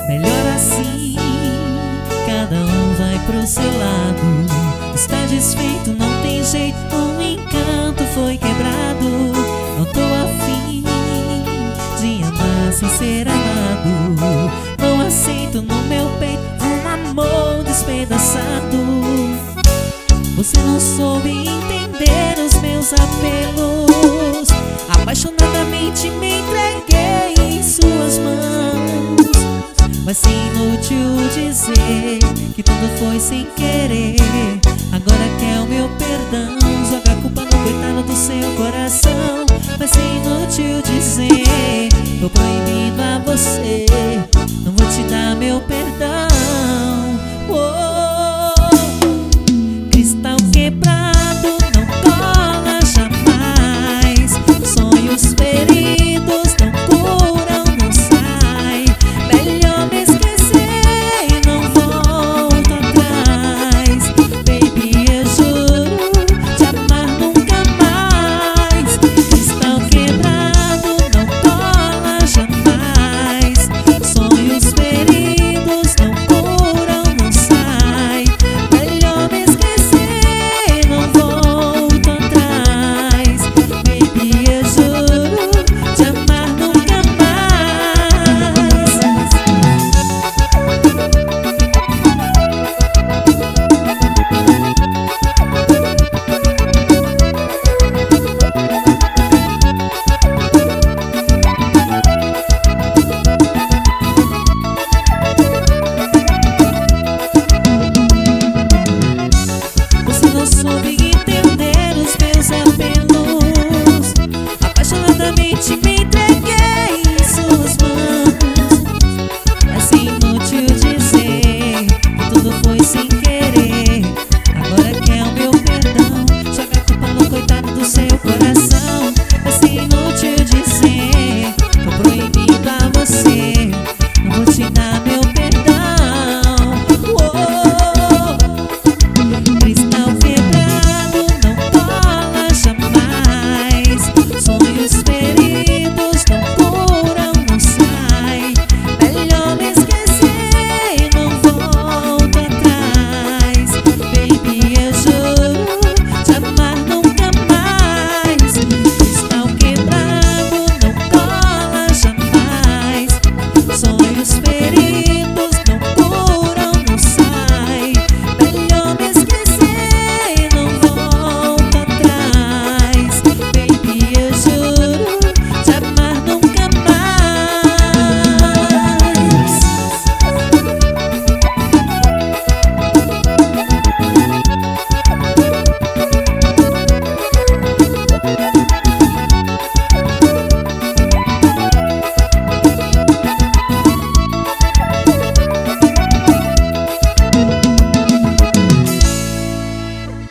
Melhor assim, cada um vai pro seu lado. Está desfeito, não tem jeito, o encanto foi quebrado. Não tô afim de amar sem ser amado. Não aceito no meu peito um amor despedaçado. Você não soube entender os meus apelos. Apaixonadamente me entreguei em suas mãos. Vai ser inútil dizer que tudo foi sem querer. Agora quer o meu perdão, joga a culpa no coitado do seu coração. Vai ser inútil dizer, tô proibindo a você